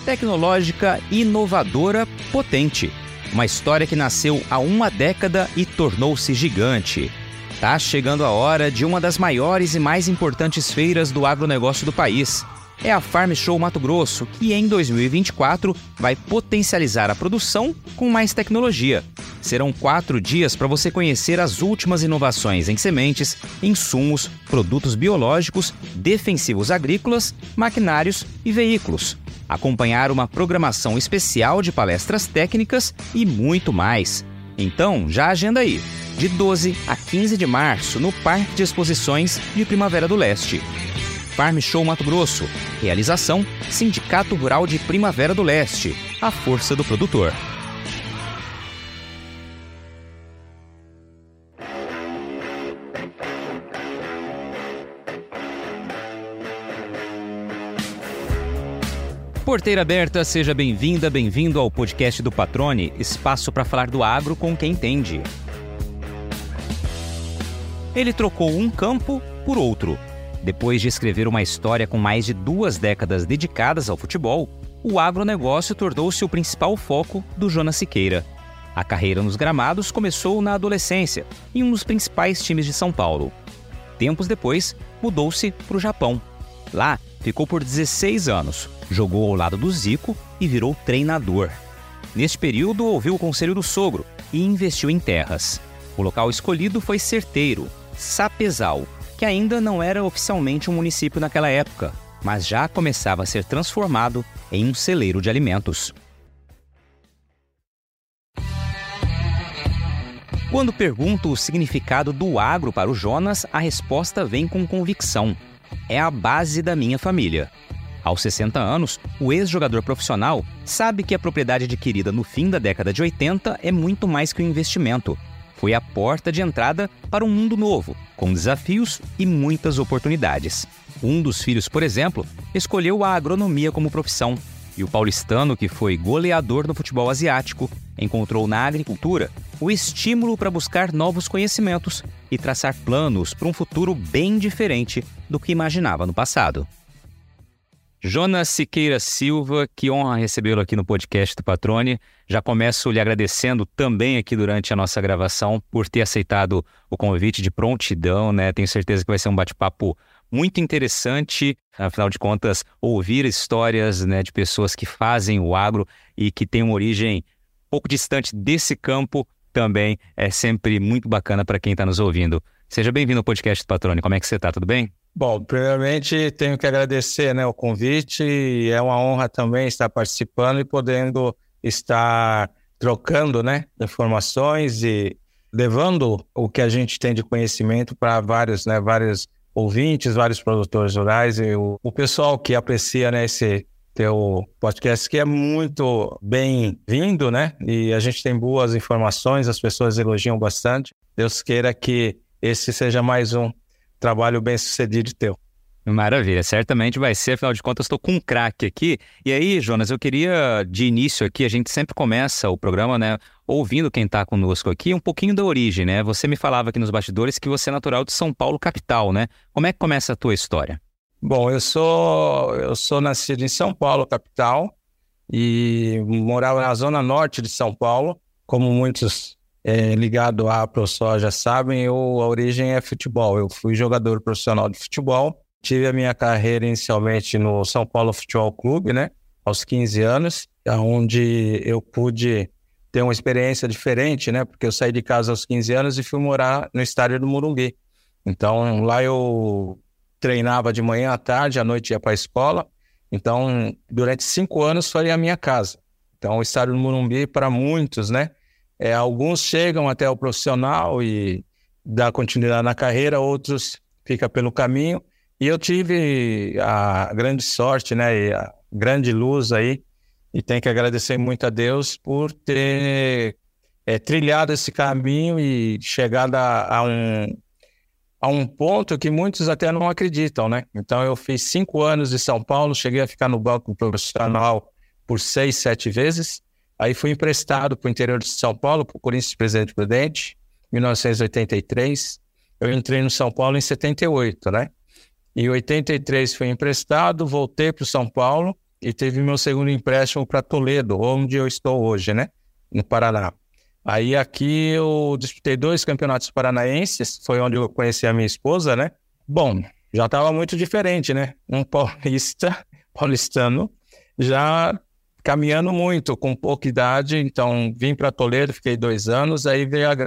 tecnológica, inovadora, potente. Uma história que nasceu há uma década e tornou-se gigante. Tá chegando a hora de uma das maiores e mais importantes feiras do agronegócio do país. É a Farm Show Mato Grosso, que em 2024 vai potencializar a produção com mais tecnologia. Serão 4 dias para você conhecer as últimas inovações em sementes, insumos, produtos biológicos, defensivos agrícolas, maquinários e veículos. Acompanhar uma programação especial de palestras técnicas e muito mais. Então, já agenda aí, de 12 a 15 de março, no Parque de Exposições de Primavera do Leste. Farm Show Mato Grosso. Realização: Sindicato Rural de Primavera do Leste. A força do produtor. Porteira aberta, seja bem-vinda, bem-vindo ao podcast do Patrone, espaço para falar do agro com quem entende. Ele trocou um campo por outro. Depois de escrever uma história com mais de 2 décadas dedicadas ao futebol, o agronegócio tornou-se o principal foco do Jonas Siqueira. A carreira nos gramados começou na adolescência, em um dos principais times de São Paulo. Tempos depois, mudou-se para o Japão. Lá, ficou por 16 anos, jogou ao lado do Zico e virou treinador. Neste período, ouviu o conselho do sogro e investiu em terras. O local escolhido foi certeiro, Sapezal, que ainda não era oficialmente um município naquela época, mas já começava a ser transformado em um celeiro de alimentos. Quando pergunto o significado do agro para o Jonas, a resposta vem com convicção. É a base da minha família. Aos 60 anos, o ex-jogador profissional sabe que a propriedade adquirida no fim da década de 80 é muito mais que um investimento. Foi a porta de entrada para um mundo novo, com desafios e muitas oportunidades. Um dos filhos, por exemplo, escolheu a agronomia como profissão. E o paulistano, que foi goleador no futebol asiático, encontrou na agricultura o estímulo para buscar novos conhecimentos e traçar planos para um futuro bem diferente do que imaginava no passado. Jonas Siqueira Silva, que honra recebê-lo aqui no podcast do Patrone. Já começo lhe agradecendo também aqui durante a nossa gravação por ter aceitado o convite de prontidão, né? Tenho certeza que vai ser um bate-papo muito interessante, afinal de contas, ouvir histórias, né, de pessoas que fazem o agro e que têm uma origem pouco distante desse campo também é sempre muito bacana para quem está nos ouvindo. Seja bem-vindo ao podcast do Patrone. Como é que você está? Tudo bem? Bom, primeiramente tenho que agradecer, né, o convite, e é uma honra também estar participando e podendo estar trocando, né, informações e levando o que a gente tem de conhecimento para vários ouvintes, vários produtores rurais e o pessoal que aprecia, né, esse teu podcast, que é muito bem-vindo, né, e a gente tem boas informações, as pessoas elogiam bastante. Deus queira que esse seja mais um trabalho bem sucedido teu. Maravilha, certamente vai ser, afinal de contas estou com um craque aqui. E aí, Jonas, eu queria, de início aqui, a gente sempre começa o programa, né, ouvindo quem está conosco aqui, um pouquinho da origem, né? Você me falava aqui nos bastidores que você é natural de São Paulo, capital, né? Como é que começa a tua história? Bom, eu sou nascido em São Paulo, capital, e morava na zona norte de São Paulo, como muitos ligado à ProSoja sabem, a origem é futebol. Eu fui jogador profissional de futebol, tive a minha carreira inicialmente no São Paulo Futebol Clube, né, aos 15 anos, onde eu pude ter uma experiência diferente, né, porque eu saí de casa aos 15 anos e fui morar no estádio do Morumbi. Então lá eu treinava de manhã à tarde, à noite ia para a escola. Então durante 5 anos foi a minha casa. Então o estádio do Morumbi, para muitos, né, alguns chegam até o profissional e dá continuidade na carreira, outros ficam pelo caminho. E eu tive a grande sorte, né, e a grande luz aí, e tenho que agradecer muito a Deus por ter trilhado esse caminho e chegado a um ponto que muitos até não acreditam, né? Então eu fiz 5 anos de São Paulo, cheguei a ficar no banco profissional por 6, 7 vezes. Aí fui emprestado para o interior de São Paulo, para o Corinthians Presidente Prudente, em 1983. Eu entrei no São Paulo em 78, né? Em 83 fui emprestado, voltei para o São Paulo e teve meu segundo empréstimo para Toledo, onde eu estou hoje, né? No Paraná. Aí aqui eu disputei 2 campeonatos paranaenses, foi onde eu conheci a minha esposa, né? Bom, já estava muito diferente, né? Um paulistano, já caminhando muito, com pouca idade, então vim para Toledo, fiquei 2 anos, aí veio a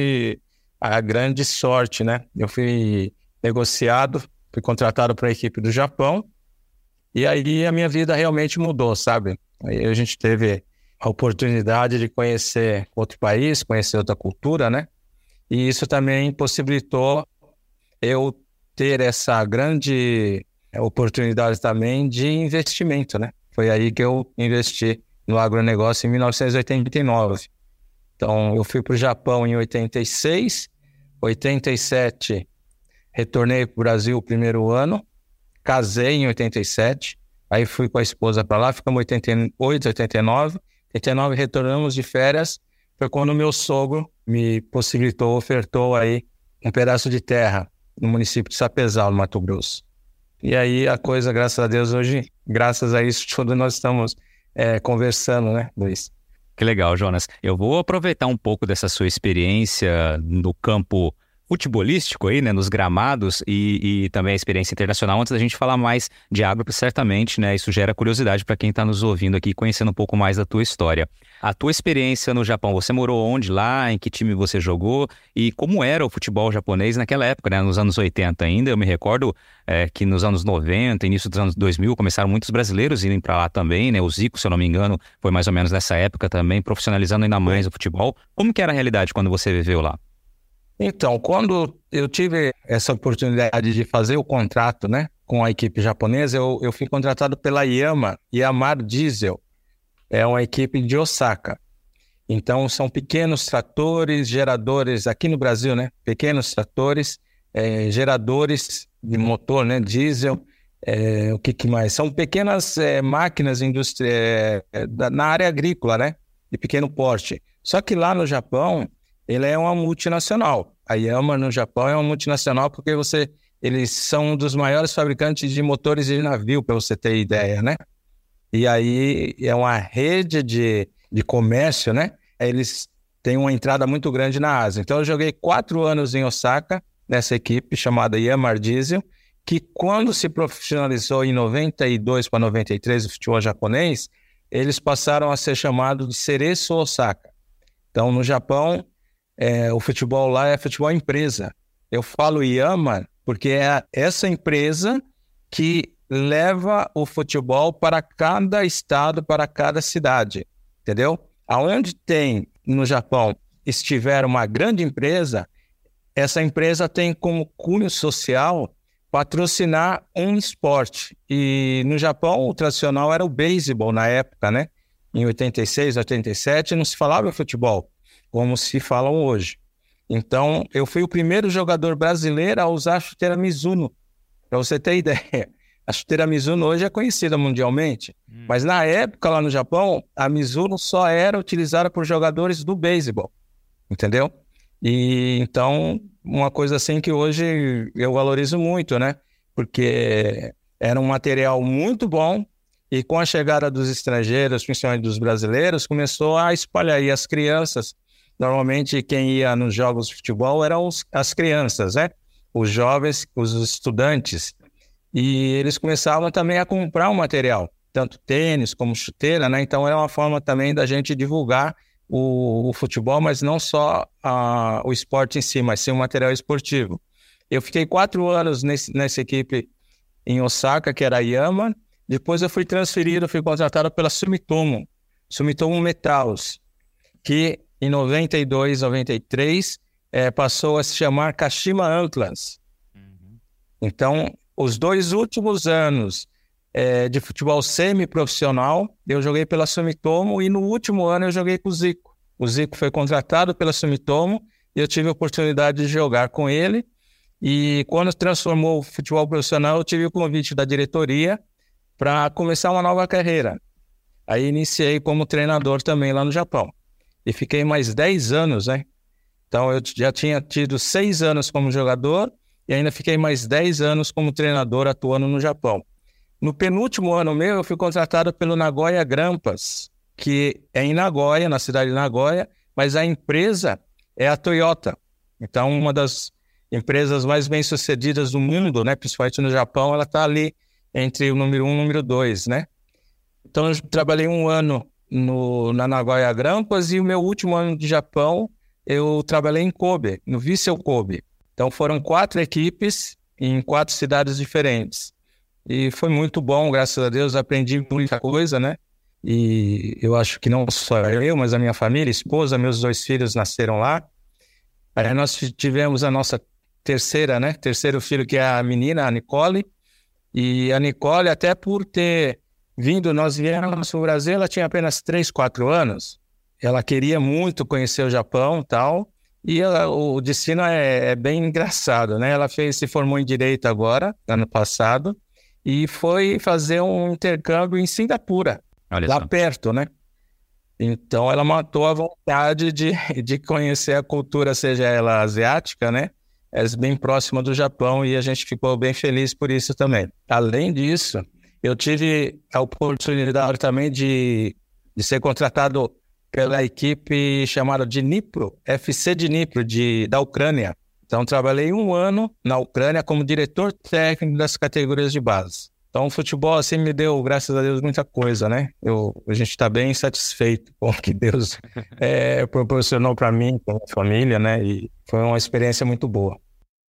grande sorte, né? Eu fui negociado, fui contratado para a equipe do Japão, e aí a minha vida realmente mudou, sabe? Aí a gente teve a oportunidade de conhecer outro país, conhecer outra cultura, né? E isso também possibilitou eu ter essa grande oportunidade também de investimento, né? Foi aí que eu investi no agronegócio em 1989. Então, eu fui para o Japão em 86, 87, retornei para o Brasil o primeiro ano, casei em 87, aí fui com a esposa para lá, ficamos 88, 89, 89 retornamos de férias, foi quando o meu sogro me possibilitou, ofertou aí um pedaço de terra no município de Sapezal, no Mato Grosso. E aí a coisa, graças a Deus, hoje, graças a isso, tudo nós estamos conversando, né, Luiz? Que legal, Jonas. Eu vou aproveitar um pouco dessa sua experiência no campo futebolístico aí, né, nos gramados e também a experiência internacional, antes da gente falar mais de agro, porque certamente, né, isso gera curiosidade para quem está nos ouvindo aqui, conhecendo um pouco mais da tua história. A tua experiência no Japão, você morou onde lá, em que time você jogou e como era o futebol japonês naquela época, né, nos anos 80 ainda? Eu me recordo que nos anos 90, início dos anos 2000, começaram muitos brasileiros irem para lá também, né, o Zico, se eu não me engano, foi mais ou menos nessa época também, profissionalizando ainda mais o futebol. Como que era a realidade quando você viveu lá? Então, quando eu tive essa oportunidade de fazer o contrato, né, com a equipe japonesa, eu fui contratado pela Yamar Diesel, é uma equipe de Osaka. Então, são pequenos tratores, geradores, aqui no Brasil, né, pequenos tratores, geradores de motor, né, diesel, o que mais? São pequenas máquinas na área agrícola, né, de pequeno porte. Só que lá no Japão, ele é uma multinacional. A Yamaha no Japão é uma multinacional porque eles são um dos maiores fabricantes de motores de navio, para você ter ideia, né? E aí é uma rede de comércio, né? Eles têm uma entrada muito grande na Ásia. Então eu joguei 4 anos em Osaka, nessa equipe chamada Yamar Diesel, que quando se profissionalizou em 92 para 93 o futebol japonês, eles passaram a ser chamados de Cereço Osaka. Então no Japão, o futebol lá é futebol empresa. Eu falo Yama porque é essa empresa que leva o futebol para cada estado, para cada cidade, entendeu? Aonde tem no Japão estiver uma grande empresa, essa empresa tem como cunho social patrocinar um esporte. E no Japão o tradicional era o beisebol na época, né? Em 86, 87 não se falava futebol como se falam hoje. Então, eu fui o primeiro jogador brasileiro a usar a chuteira Mizuno, para você ter ideia. A chuteira Mizuno hoje é conhecida mundialmente, mas na época lá no Japão, a Mizuno só era utilizada por jogadores do beisebol, entendeu? E então, uma coisa assim que hoje eu valorizo muito, né? Porque era um material muito bom e com a chegada dos estrangeiros, principalmente dos brasileiros, começou a espalhar. E as crianças, normalmente quem ia nos jogos de futebol eram as crianças, né? Os jovens, os estudantes. E eles começavam também a comprar o material, tanto tênis como chuteira, né? Então era uma forma também da gente divulgar o futebol, mas não só o esporte em si, mas sim o material esportivo. Eu fiquei 4 anos nessa equipe em Osaka, que era a Yamaha. Depois eu fui transferido, fui contratado pela Sumitomo Metals, que em 92, 93, passou a se chamar Kashima Antlers. Então, os 2 últimos anos de futebol semi-profissional, eu joguei pela Sumitomo e no último ano eu joguei com o Zico. O Zico foi contratado pela Sumitomo e eu tive a oportunidade de jogar com ele. E quando transformou o futebol profissional, eu tive o convite da diretoria para começar uma nova carreira. Aí iniciei como treinador também lá no Japão. E fiquei mais 10 anos, né? Então eu já tinha tido 6 anos como jogador e ainda fiquei mais 10 anos como treinador atuando no Japão. No penúltimo ano meu, eu fui contratado pelo Nagoya Grampus, que é em Nagoya, na cidade de Nagoya, mas a empresa é a Toyota. Então, uma das empresas mais bem-sucedidas do mundo, né, principalmente no Japão, ela está ali entre o número 1 e o número 2, né? Então, eu trabalhei um ano na Nagoya Grampus e o meu último ano de Japão, eu trabalhei em Kobe, no Vissel Kobe. Então, foram 4 equipes em 4 cidades diferentes. E foi muito bom, graças a Deus, aprendi muita coisa, né? E eu acho que não só eu, mas a minha família, esposa, meus 2 filhos nasceram lá. Aí nós tivemos a nossa terceira, né? Terceiro filho, que é a menina, a Nicole. E a Nicole, até por ter vindo, nós viemos para o Brasil, ela tinha apenas 3, 4 anos. Ela queria muito conhecer o Japão e tal. E o destino é bem engraçado, né? Ela se formou em Direito agora, ano passado, e foi fazer um intercâmbio em Singapura, lá perto, né? Então ela matou a vontade de conhecer a cultura, seja ela asiática, né? É bem próxima do Japão e a gente ficou bem feliz por isso também. Além disso, eu tive a oportunidade também de ser contratado pela equipe chamada de Dnipro, FC de Dnipro, da Ucrânia. Então trabalhei um ano na Ucrânia como diretor técnico das categorias de base. Então, o futebol, assim, me deu, graças a Deus, muita coisa, né? A gente está bem satisfeito com o que Deus proporcionou para mim, para minha família, né? E foi uma experiência muito boa.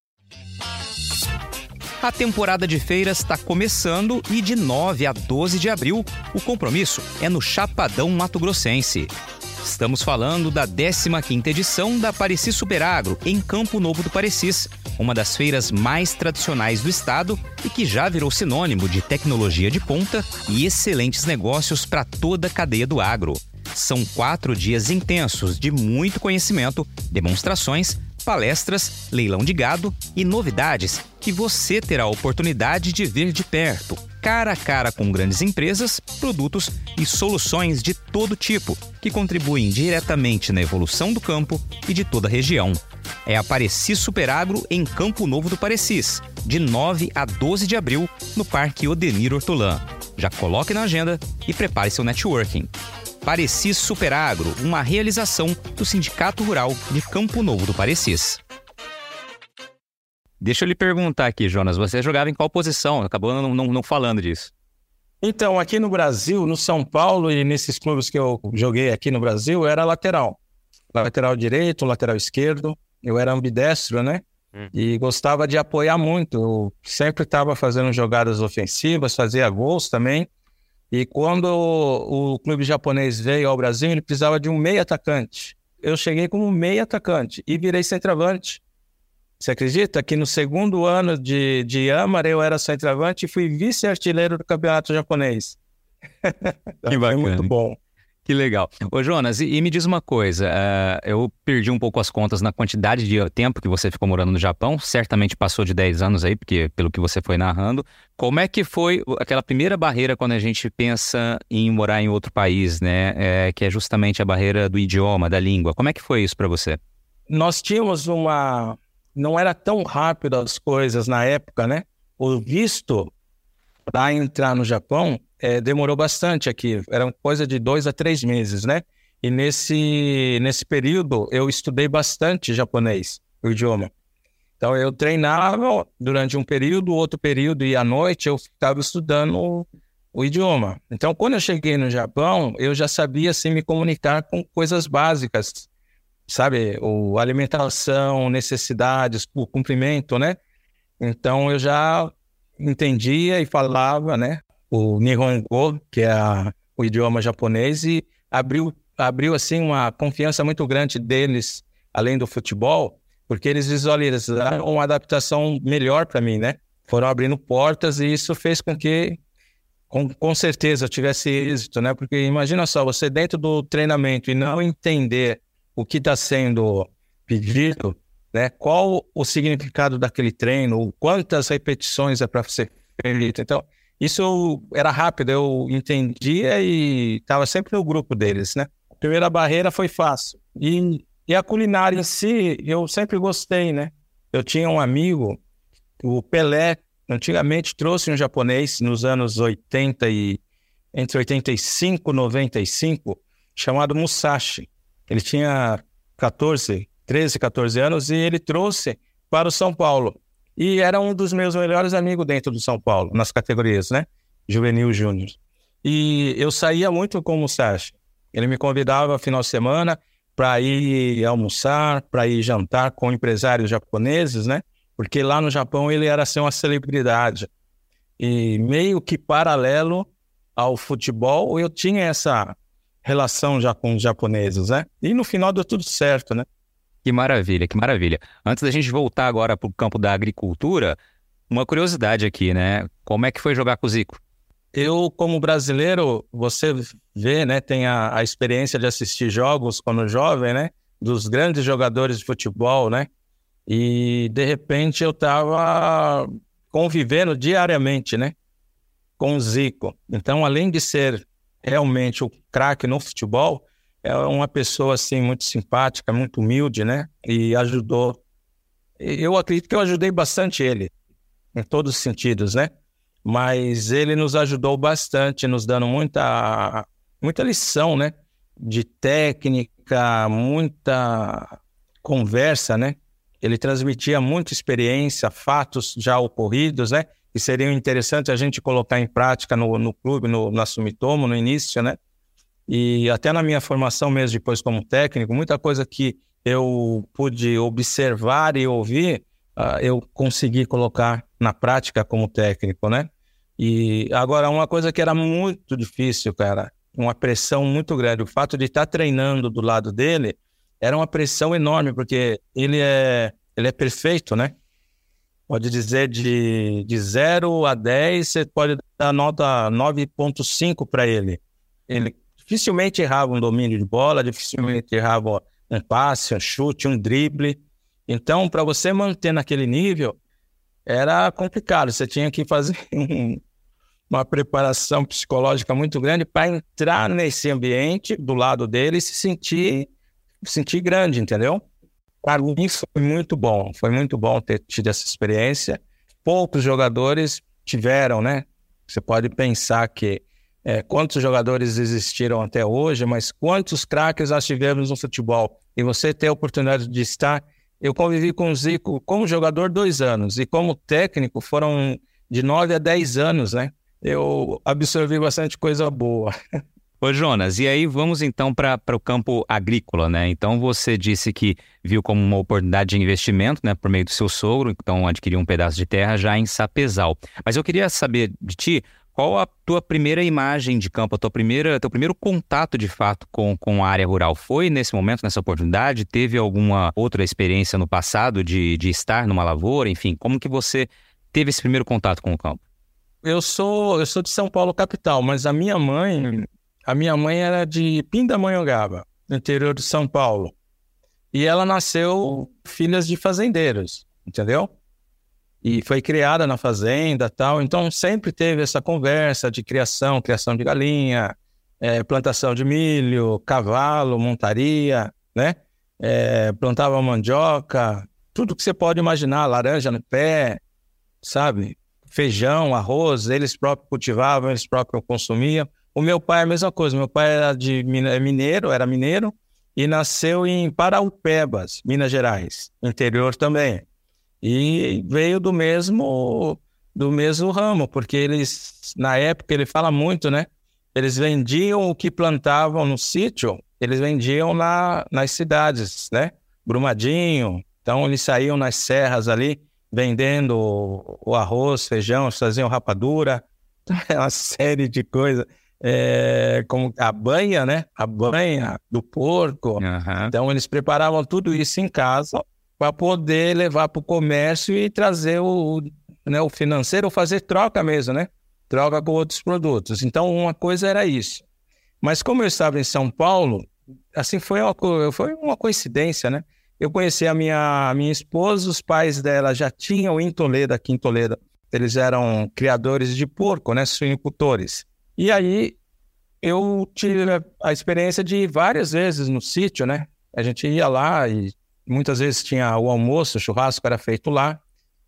A temporada de feiras está começando e de 9 a 12 de abril, o compromisso é no Chapadão Mato Grossense. Estamos falando da 15ª edição da Parecis Superagro, em Campo Novo do Parecis, uma das feiras mais tradicionais do estado e que já virou sinônimo de tecnologia de ponta e excelentes negócios para toda a cadeia do agro. São 4 dias intensos de muito conhecimento, demonstrações, palestras, leilão de gado e novidades que você terá a oportunidade de ver de perto, cara a cara com grandes empresas, produtos e soluções de todo tipo, que contribuem diretamente na evolução do campo e de toda a região. É a Parecis Superagro em Campo Novo do Parecis, de 9 a 12 de abril, no Parque Odenir Hortolã. Já coloque na agenda e prepare seu networking. Parecis Superagro, uma realização do Sindicato Rural de Campo Novo do Parecis. Deixa eu lhe perguntar aqui, Jonas, você jogava em qual posição? Acabou não falando disso. Então, aqui no Brasil, no São Paulo e nesses clubes que eu joguei aqui no Brasil, eu era lateral. Lateral direito, lateral esquerdo. Eu era ambidestro, né? E gostava de apoiar muito. Eu sempre estava fazendo jogadas ofensivas, fazia gols também. E quando o clube japonês veio ao Brasil, ele precisava de um meio atacante. Eu cheguei como meio atacante e virei centroavante. Você acredita que no segundo ano de Yamara eu era centroavante e fui vice-artilheiro do campeonato japonês? Que bacana. Foi muito bom. Que legal. Ô Jonas, e me diz uma coisa, eu perdi um pouco as contas na quantidade de tempo que você ficou morando no Japão, certamente passou de 10 anos aí, porque pelo que você foi narrando. Como é que foi aquela primeira barreira quando a gente pensa em morar em outro país, né? Que é justamente a barreira do idioma, da língua. Como é que foi isso para você? Nós tínhamos não era tão rápido as coisas na época, né? O visto para entrar no Japão demorou bastante aqui, era coisa de 2 a 3 meses, né? E nesse período eu estudei bastante japonês, o idioma. Então eu treinava durante um período, outro período e à noite eu ficava estudando o idioma. Então quando eu cheguei no Japão, eu já sabia assim, me comunicar com coisas básicas, sabe? Alimentação, necessidades, o cumprimento, né? Então eu já entendia e falava, né? O Nihongo, que é o idioma japonês, e abriu assim uma confiança muito grande deles, além do futebol, porque eles visualizaram uma adaptação melhor para mim, né? Foram abrindo portas e isso fez com que, com certeza, eu tivesse êxito, né? Porque imagina só, você dentro do treinamento e não entender o que está sendo pedido, né? Qual o significado daquele treino, quantas repetições é para ser feito. Então, isso era rápido, eu entendia e estava sempre no grupo deles, né? A primeira barreira foi fácil. E a culinária em si, eu sempre gostei, né? Eu tinha um amigo, o Pelé, Antigamente trouxe um japonês nos anos 80 entre 85 e 95, chamado Musashi. Ele tinha 13, 14 anos e ele trouxe para o São Paulo. E era um dos meus melhores amigos dentro do São Paulo, nas categorias, né? Juvenil, júnior. E eu saía muito com o Musashi. Ele me convidava final de semana para ir almoçar, para ir jantar com empresários japoneses, né? Porque lá no Japão ele era assim, uma celebridade. E meio que paralelo ao futebol, eu tinha essa relação já com os japoneses, né? E no final deu tudo certo, né? Que maravilha, que maravilha. Antes da gente voltar agora para o campo da agricultura, uma curiosidade aqui, né? Como é que foi jogar com o Zico? Eu, como brasileiro, você vê, né? Tem a experiência de assistir jogos quando jovem, né? Dos grandes jogadores de futebol, né? E, de repente, eu estava convivendo diariamente, né? Com o Zico. Então, além de ser realmente o craque no futebol, é uma pessoa, assim, muito simpática, muito humilde, né? E ajudou. Eu acredito que eu ajudei bastante ele, em todos os sentidos, né? Mas ele nos ajudou bastante, nos dando muita lição, né? De técnica, muita conversa, né? Ele transmitia muita experiência, fatos já ocorridos, né? Que seriam interessantes a gente colocar em prática no clube, na Sumitomo, no início, né? E até na minha formação mesmo, depois como técnico, muita coisa que eu pude observar e ouvir, eu consegui colocar na prática como técnico, né? E agora, uma coisa que era muito difícil, cara, uma pressão muito grande, o fato de estar treinando do lado dele era uma pressão enorme, porque ele é perfeito, né? Pode dizer de 0 a 10, você pode dar nota 9,5 para ele. Ele dificilmente errava um domínio de bola, dificilmente errava um passe, um chute, um drible. Então, para você manter naquele nível, era complicado. Você tinha que fazer uma preparação psicológica muito grande para entrar nesse ambiente do lado dele e se sentir grande, entendeu? Para mim foi muito bom ter tido essa experiência. Poucos jogadores tiveram, né? Você pode pensar que quantos jogadores existiram até hoje, mas quantos craques nós tivemos no futebol. E você ter a oportunidade de estar... Eu convivi com o Zico como jogador 2 anos e como técnico foram de 9 a 10 anos, né? Eu absorvi bastante coisa boa. Ô Jonas, e aí vamos então para o campo agrícola, né? Então você disse que viu como uma oportunidade de investimento, né, por meio do seu sogro, então adquiriu um pedaço de terra já em Sapezal. Mas eu queria saber de ti, qual a tua primeira imagem de campo, teu primeiro contato de fato com a área rural? Foi nesse momento, nessa oportunidade? Teve alguma outra experiência no passado de estar numa lavoura? Enfim, como que você teve esse primeiro contato com o campo? Eu sou de São Paulo, capital, mas a minha mãe era de Pindamonhangaba, no interior de São Paulo. E ela nasceu filhas de fazendeiros, entendeu? E foi criada na fazenda e tal. Então sempre teve essa conversa de criação de galinha, plantação de milho, cavalo, montaria, né? Plantava mandioca, tudo que você pode imaginar, laranja no pé, sabe? Feijão, arroz, eles próprios cultivavam, eles próprios consumiam. O meu pai é a mesma coisa, meu pai era mineiro e nasceu em Paraupebas, Minas Gerais, interior também. E veio do mesmo ramo, porque eles, na época, ele fala muito, né? Eles vendiam o que plantavam no sítio, eles vendiam nas cidades, né? Brumadinho, então eles saíam nas serras ali, vendendo o arroz, feijão, faziam rapadura, uma série de coisas. Como a banha, né? A banha do porco. Uhum. Então eles preparavam tudo isso em casa para poder levar para o comércio e trazer o financeiro, ou fazer troca mesmo, né? Troca com outros produtos. Então uma coisa era isso. Mas como eu estava em São Paulo, assim foi uma coincidência, né? Eu conheci a minha esposa, os pais dela já tinham aqui em Toledo, eles eram criadores de porco, né? Suinicultores. E aí eu tive a experiência de ir várias vezes no sítio, né? A gente ia lá e muitas vezes tinha o almoço, o churrasco era feito lá.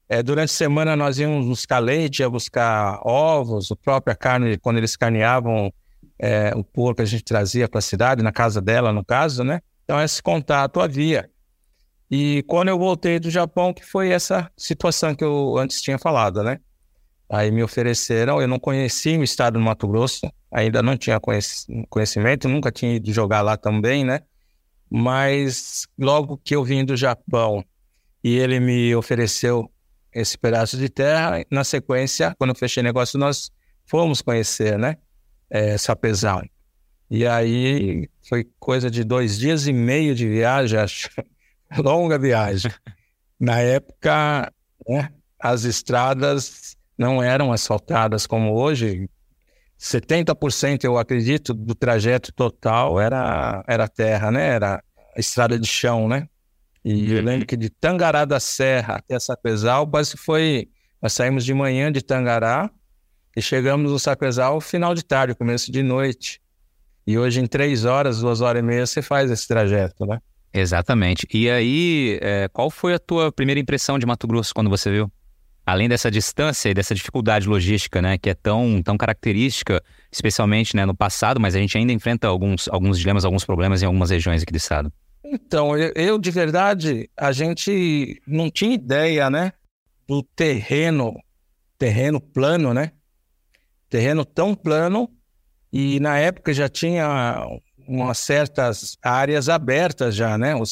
Durante a semana nós íamos buscar leite, ia buscar ovos, a própria carne, quando eles carneavam o porco, a gente trazia para a cidade, na casa dela, no caso, né? Então esse contato havia. E quando eu voltei do Japão, que foi essa situação que eu antes tinha falado, né? Aí me ofereceram, eu não conhecia o estado do Mato Grosso, ainda não tinha conhecimento, nunca tinha ido jogar lá também, né? Mas logo que eu vim do Japão e ele me ofereceu esse pedaço de terra, na sequência, quando eu fechei negócio, nós fomos conhecer, né? Sapezal. E aí foi coisa de 2 dias e meio de viagem, acho. Longa viagem. Na época, né, as estradas não eram asfaltadas como hoje. 70%, eu acredito, do trajeto total era terra, né? Era estrada de chão, né? E eu lembro que de Tangará da Serra até Sapezal, nós saímos de manhã de Tangará e chegamos no Sapezal final de tarde, começo de noite. E hoje em 3 horas, 2 horas e meia, você faz esse trajeto, né? Exatamente. E aí, qual foi a tua primeira impressão de Mato Grosso quando você viu? Além dessa distância e dessa dificuldade logística, né, que é tão característica, especialmente, né, no passado, mas a gente ainda enfrenta alguns dilemas, alguns problemas em algumas regiões aqui do estado. Então, eu de verdade, a gente não tinha ideia, né, do terreno plano, né? Terreno tão plano, e na época já tinha umas certas áreas abertas já, né? O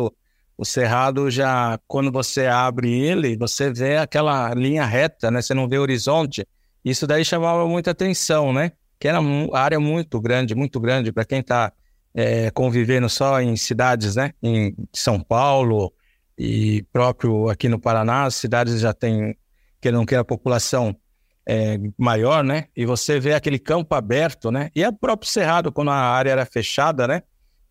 cerrado já, quando você abre ele, você vê aquela linha reta, né? Você não vê horizonte. Isso daí chamava muita atenção, né? Que era uma área muito grande para quem está convivendo só em cidades, né? Em São Paulo e próprio aqui no Paraná, as cidades já têm, que não quer a população maior, né? E você vê aquele campo aberto, né? E é o próprio cerrado, quando a área era fechada, né?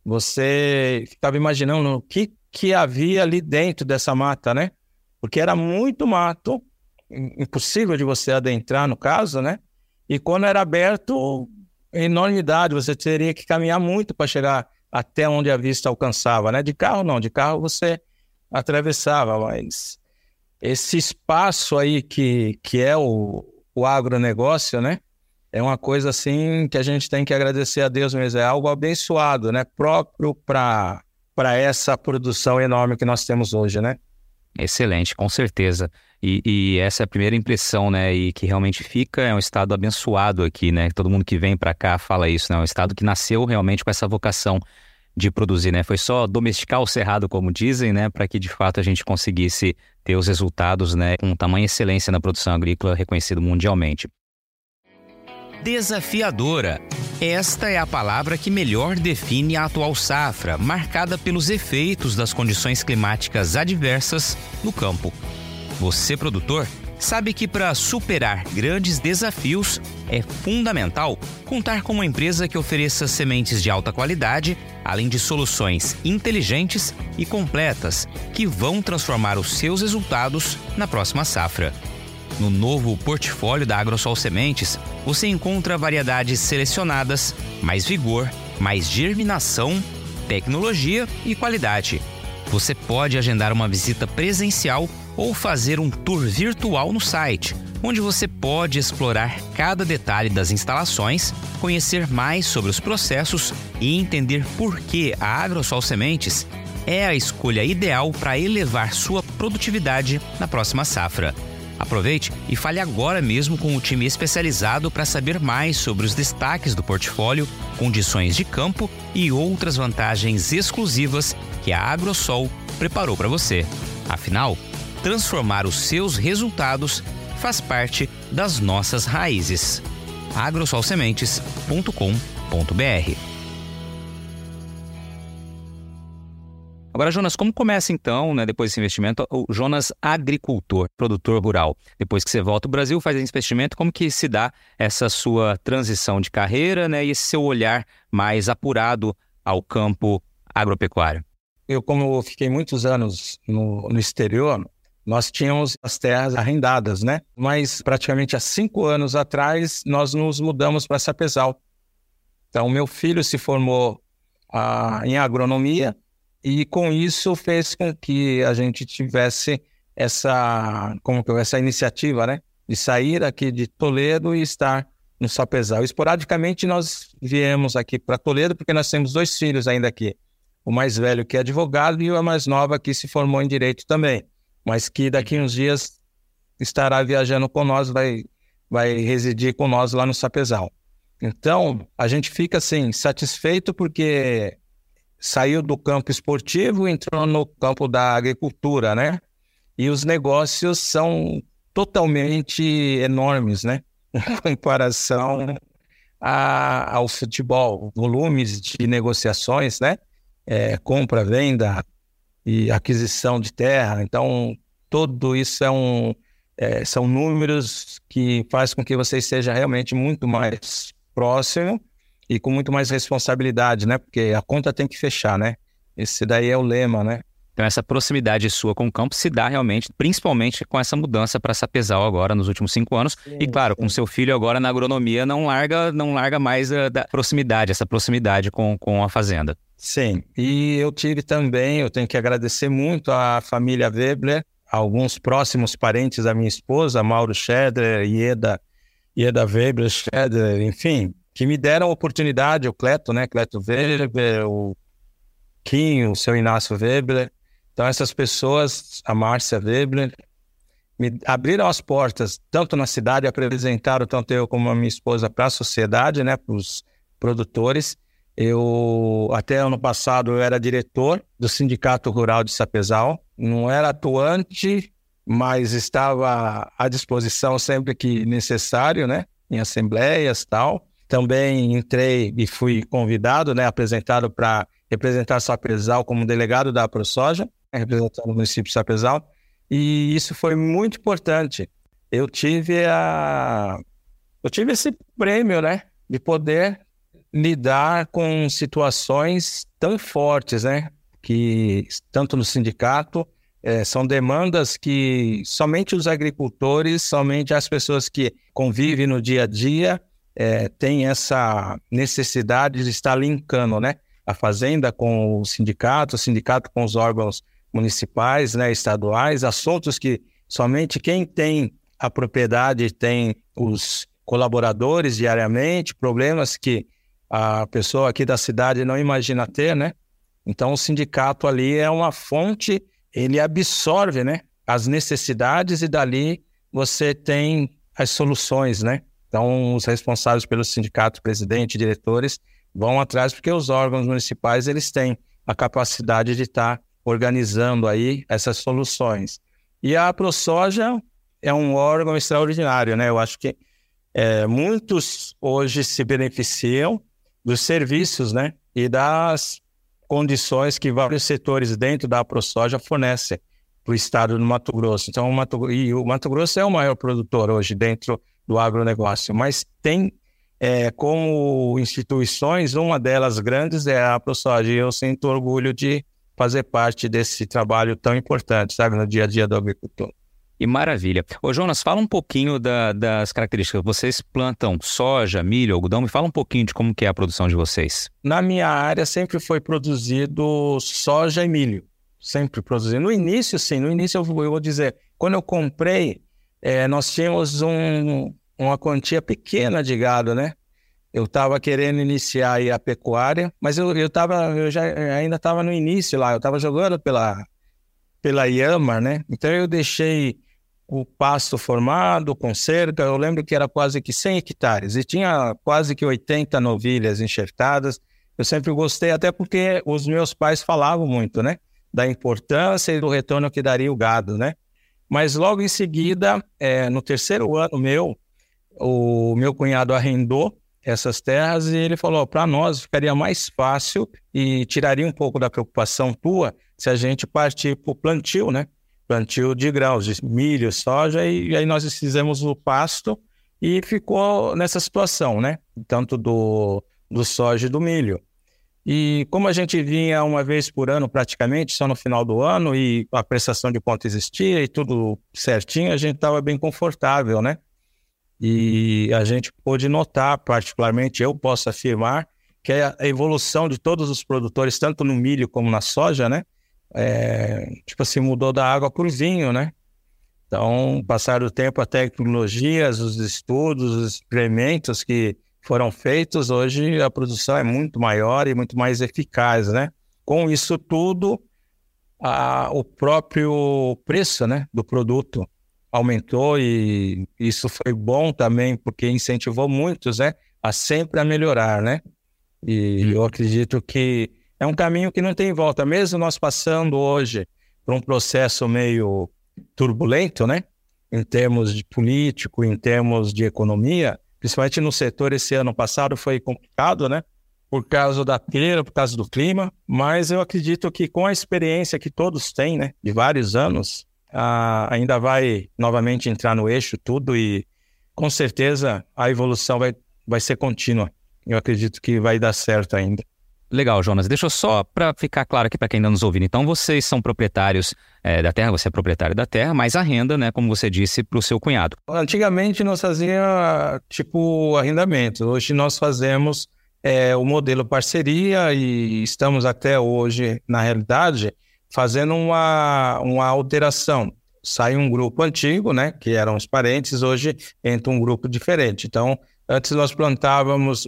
Você ficava imaginando o que havia ali dentro dessa mata, né? Porque era muito mato, impossível de você adentrar, no caso, né? E quando era aberto, enormidade, você teria que caminhar muito para chegar até onde a vista alcançava, né? De carro não, de carro você atravessava, mas esse espaço aí que é o agronegócio, né? É uma coisa assim que a gente tem que agradecer a Deus mesmo, é algo abençoado, né? Próprio para essa produção enorme que nós temos hoje, né? Excelente, com certeza. E essa é a primeira impressão, né? E que realmente fica, é um estado abençoado aqui, né? Todo mundo que vem para cá fala isso, né? É um estado que nasceu realmente com essa vocação de produzir, né? Foi só domesticar o cerrado, como dizem, né? Para que de fato a gente conseguisse ter os resultados, né? Com tamanha excelência na produção agrícola reconhecido mundialmente. Desafiadora. Esta é a palavra que melhor define a atual safra, marcada pelos efeitos das condições climáticas adversas no campo. Você, produtor, sabe que para superar grandes desafios é fundamental contar com uma empresa que ofereça sementes de alta qualidade, além de soluções inteligentes e completas que vão transformar os seus resultados na próxima safra. No novo portfólio da Agrosol Sementes, você encontra variedades selecionadas, mais vigor, mais germinação, tecnologia e qualidade. Você pode agendar uma visita presencial ou fazer um tour virtual no site, onde você pode explorar cada detalhe das instalações, conhecer mais sobre os processos e entender por que a Agrosol Sementes é a escolha ideal para elevar sua produtividade na próxima safra. Aproveite e fale agora mesmo com o time especializado para saber mais sobre os destaques do portfólio, condições de campo e outras vantagens exclusivas que a Agrosol preparou para você. Afinal, transformar os seus resultados faz parte das nossas raízes. agrosolsementes.com.br. Agora, Jonas, como começa então, né, depois desse investimento, o Jonas agricultor, produtor rural? Depois que você volta ao Brasil, faz esse investimento, como que se dá essa sua transição de carreira, né, e esse seu olhar mais apurado ao campo agropecuário? Como eu fiquei muitos anos no exterior, nós tínhamos as terras arrendadas, né? Mas praticamente há 5 anos atrás, nós nos mudamos para Sapezal. Então, meu filho se formou em agronomia, e com isso fez com que a gente tivesse essa iniciativa, né? De sair aqui de Toledo e estar no Sapezal. Esporadicamente nós viemos aqui para Toledo porque nós temos 2 filhos ainda aqui. O mais velho que é advogado e a mais nova que se formou em Direito também. Mas que daqui uns dias estará viajando com nós, vai residir com nós lá no Sapezal. Então, a gente fica assim, satisfeito porque saiu do campo esportivo e entrou no campo da agricultura, né? E os negócios são totalmente enormes, né? Em comparação ao futebol, volumes de negociações, né? Compra, venda e aquisição de terra. Então, tudo isso são números que faz com que você esteja realmente muito mais próximo e com muito mais responsabilidade, né? Porque a conta tem que fechar, né? Esse daí é o lema, né? Então essa proximidade sua com o campo se dá realmente, principalmente com essa mudança para Sapezal agora nos últimos 5 anos. Sim, e claro, com seu filho agora na agronomia não larga mais da proximidade, essa proximidade com a fazenda. Sim, e eu tenho que agradecer muito à família Weber, alguns próximos parentes da minha esposa, Mauro Scheder, Ieda Weber, Scheder, enfim, que me deram a oportunidade, o Cleto, né? Cleto Weber, o Kim, o seu Inácio Weber. Então essas pessoas, a Márcia Weber, me abriram as portas, tanto na cidade, apresentaram tanto eu como a minha esposa para a sociedade, né? Para os produtores. Até ano passado, eu era diretor do Sindicato Rural de Sapezal. Não era atuante, mas estava à disposição sempre que necessário, né? Em assembleias e tal. Também entrei e fui convidado, né? Apresentado para representar Sapezal como delegado da AproSoja, representando o município de Sapezal. E isso foi muito importante. Eu tive esse prêmio, né? De poder lidar com situações tão fortes, né? Que tanto no sindicato, são demandas que somente os agricultores, somente as pessoas que convivem no dia a dia têm essa necessidade de estar linkando, né? A fazenda com o sindicato com os órgãos municipais, né? Estaduais, assuntos que somente quem tem a propriedade tem os colaboradores diariamente, problemas que a pessoa aqui da cidade não imagina ter, né? Então o sindicato ali é uma fonte, ele absorve, né, as necessidades e dali você tem as soluções, né? Então os responsáveis pelo sindicato, presidente, diretores, vão atrás porque os órgãos municipais eles têm a capacidade de estar organizando aí essas soluções. E a AproSoja é um órgão extraordinário, né? Eu acho que muitos hoje se beneficiam dos serviços, né? E das condições que vários setores dentro da AproSoja fornecem para o estado do Mato Grosso. Então, o Mato Grosso é o maior produtor hoje dentro do agronegócio, mas tem como instituições, uma delas grandes é a AproSoja, e eu sinto orgulho de fazer parte desse trabalho tão importante, sabe, no dia a dia do agricultor. E maravilha. Ô Jonas, fala um pouquinho das características. Vocês plantam soja, milho, algodão, me fala um pouquinho de como que é a produção de vocês. Na minha área sempre foi produzido soja e milho, sempre produzido. No início, sim, eu vou dizer, quando eu comprei, nós tínhamos uma quantia pequena de gado, né? Eu estava querendo iniciar aí a pecuária, mas eu ainda estava no início lá, eu estava jogando pela Iamar, né? Então eu deixei o pasto formado com cerca, eu lembro que era quase que 100 hectares e tinha quase que 80 novilhas enxertadas. Eu sempre gostei, até porque os meus pais falavam muito, né? Da importância e do retorno que daria o gado, né? Mas logo em seguida, no terceiro ano o meu cunhado arrendou essas terras e ele falou, para nós ficaria mais fácil e tiraria um pouco da preocupação tua se a gente partir para o plantio, né? Plantio de grãos, de milho, soja, e aí nós fizemos o pasto e ficou nessa situação, né? Tanto do soja e do milho. E como a gente vinha uma vez por ano praticamente, só no final do ano, e a prestação de conta existia e tudo certinho, a gente estava bem confortável, né? E a gente pôde notar, particularmente eu posso afirmar, que a evolução de todos os produtores, tanto no milho como na soja, né? Tipo assim, mudou da água para o vinho, né? Então, passar do tempo, a tecnologias, os estudos, os experimentos que foram feitos, hoje a produção é muito maior e muito mais eficaz, né? Com isso tudo, o próprio preço, né, do produto aumentou, e isso foi bom também, porque incentivou muitos, né, sempre a melhorar, né? E eu acredito que é um caminho que não tem volta, mesmo nós passando hoje por um processo meio turbulento, né? Em termos de político, em termos de economia, principalmente no setor. Esse ano passado foi complicado, né? Por causa da feira, por causa do clima, mas eu acredito que com a experiência que todos têm, né, de vários anos, ainda vai novamente entrar no eixo tudo, e com certeza a evolução vai ser contínua. Eu acredito que vai dar certo ainda. Legal, Jonas. Deixa eu só para ficar claro aqui para quem ainda nos ouvindo. Então, vocês são proprietários da terra, você é proprietário da terra, mas a renda, né, como você disse, para o seu cunhado. Antigamente nós fazíamos tipo arrendamento. Hoje nós fazemos o modelo parceria, e estamos até hoje, na realidade, fazendo uma alteração. Sai um grupo antigo, né, que eram os parentes, hoje entra um grupo diferente. Então, antes nós plantávamos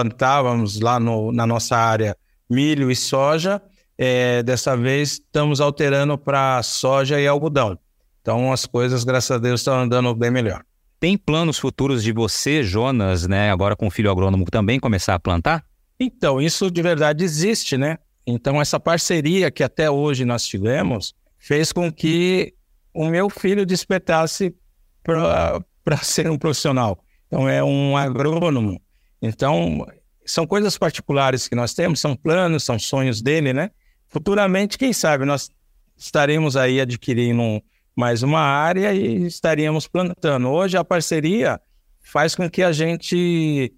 lá na nossa área milho e soja. Dessa vez estamos alterando para soja e algodão. Então as coisas, graças a Deus, estão andando bem melhor. Tem planos futuros de você, Jonas, né, agora com o filho agrônomo, também começar a plantar? Então, isso de verdade existe, né? Então essa parceria que até hoje nós tivemos fez com que o meu filho despertasse para ser um profissional. Então, é um agrônomo. Então, são coisas particulares que nós temos, são planos, são sonhos dele, né? Futuramente, quem sabe, nós estaremos aí adquirindo mais uma área e estaríamos plantando. Hoje, a parceria faz com que a gente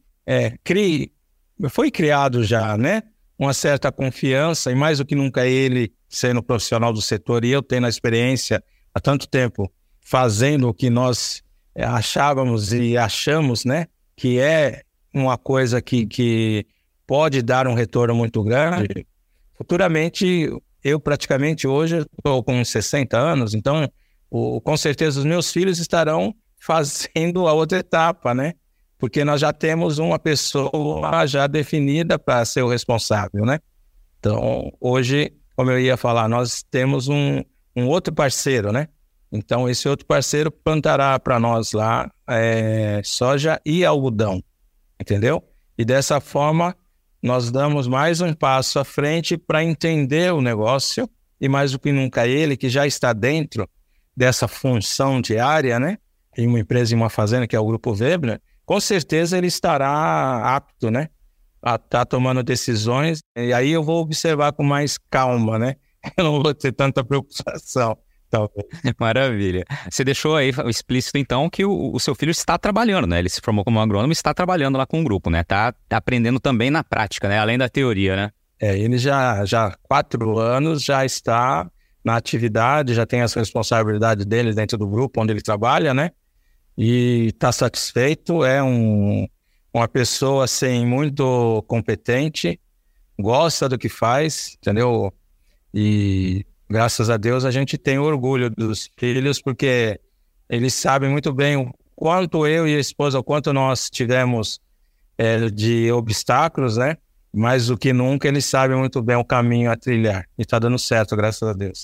foi criado já, né? Uma certa confiança, e mais do que nunca ele sendo profissional do setor, e eu tendo a experiência há tanto tempo fazendo o que nós achávamos e achamos, né, que é uma coisa que pode dar um retorno muito grande. Futuramente, eu praticamente hoje estou com 60 anos, então com certeza os meus filhos estarão fazendo a outra etapa, né? Porque nós já temos uma pessoa já definida para ser o responsável, né? Então, hoje, como eu ia falar, nós temos um outro parceiro, né? Então, esse outro parceiro plantará para nós lá soja e algodão, entendeu? E dessa forma, nós damos mais um passo à frente para entender o negócio, e mais do que nunca ele, que já está dentro dessa função diária, né? Em uma empresa, em uma fazenda, que é o Grupo Weber, com certeza ele estará apto, né? A estar tomando decisões, e aí eu vou observar com mais calma, né? Eu não vou ter tanta preocupação. Maravilha. Você deixou aí explícito, então, que o seu filho está trabalhando, né? Ele se formou como agrônomo e está trabalhando lá com o grupo, né? Tá aprendendo também na prática, né? Além da teoria, né? Ele já há 4 anos já está na atividade, já tem as responsabilidades dele dentro do grupo onde ele trabalha, né? E está satisfeito, é uma pessoa, assim, muito competente, gosta do que faz, entendeu? E graças a Deus a gente tem orgulho dos filhos, porque eles sabem muito bem o quanto eu e a esposa, o quanto nós tivemos de obstáculos, né? Mais do que nunca, eles sabem muito bem o caminho a trilhar. E está dando certo, graças a Deus.